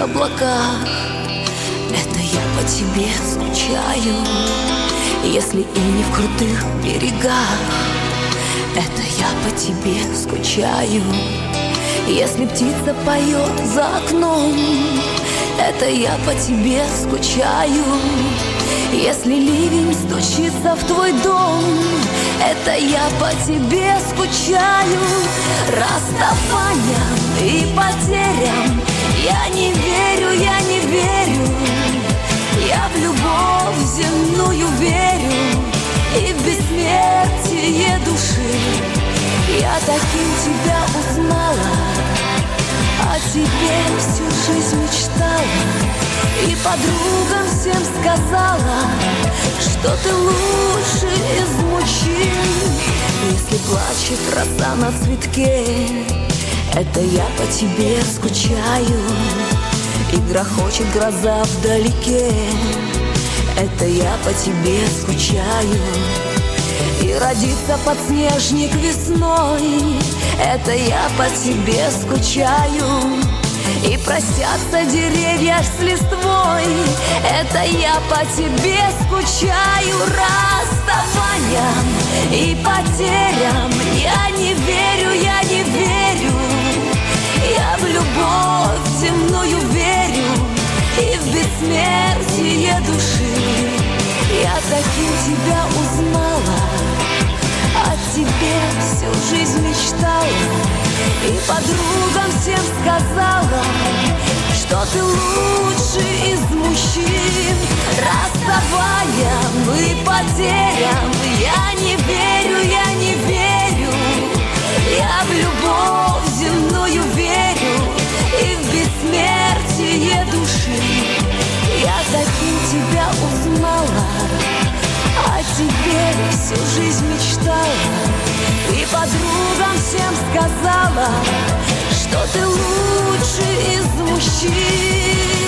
облаках. Это я по тебе скучаю, если и не в крутых берегах. Это я по тебе скучаю, если птица поет за окном. Это я по тебе скучаю, если ливень стучится в твой дом. Это я по тебе скучаю. Расставаниям и потерям я не верю, я не верю. Я в любовь земную верю и в бессмертие души. Я таким тебя узнала, о тебе всю жизнь мечтала, и подругам всем сказала, что ты лучший из мужчин. Если плачет роса на цветке, это я по тебе скучаю. И грохочет гроза вдалеке, это я по тебе скучаю. И родится подснежник весной, это я по тебе скучаю. И простятся деревья с листвой, это я по тебе скучаю. Расставаниям и потерям я не верю, я не верю. Я в любовь земную верю и в бессмертие души. Я таким тебя узнала, о тебе всю жизнь мечтала, и подругам всем сказала, что ты лучший из мужчин. Расставаниям и потерям я не верю, я не верю. Я в любовь земную верю и в бессмертие души. Я таким тебя узнала, о тебе всю жизнь мечтала, и подругам всем сказала, что ты лучший из мужчин.